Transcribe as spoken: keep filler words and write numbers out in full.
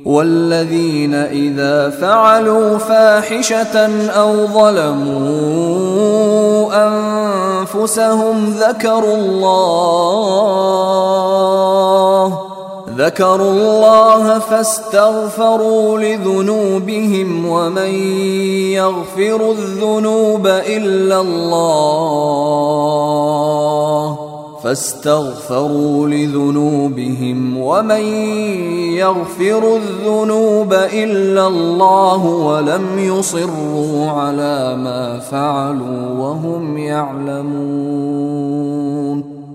والذين إذا فعلوا فاحشة أو ظلموا أنفسهم ذكروا الله ذكروا الله فاستغفروا لذنوبهم ومن يغفر الذنوب إلا الله فاستغفروا لذنوبهم ومن يغفر الذنوب إلا الله ولم يصروا على ما فعلوا وهم يعلمون.